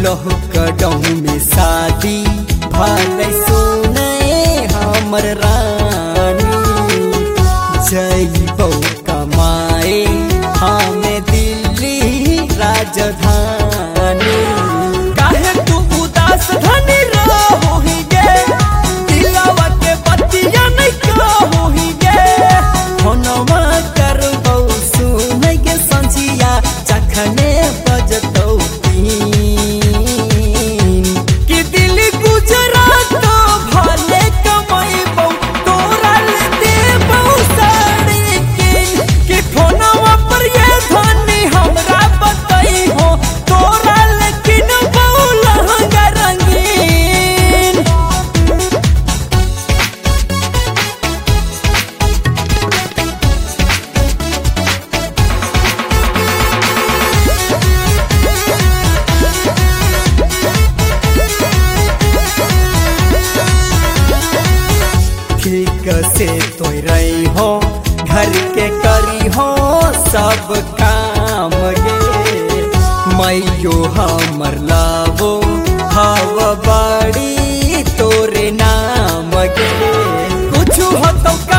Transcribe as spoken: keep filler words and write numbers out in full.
Lockdown में शादी भले सुने हमर रानी जइबो कमाए हमें दिल्ली राजधानी। काहे तू उदास धनी रहोही गे दिलवा के बतिया नहीं कहोही गे फोनवा करबो सुनै के संझिया जखने बजतौ कि दिल्ली गुजरात भले कमैबौ तोरा ले देबौ साड़ी किन कि फोनवा पर ये धनी हमरा बतैहो तोरा ले किनबौ लहंगा रंगीन। ठीक से तो रही हो घर के करी हो सब काम गे मैयो हमर लावो हवा बाड़ी तोरे नाम गे कुछ हो तो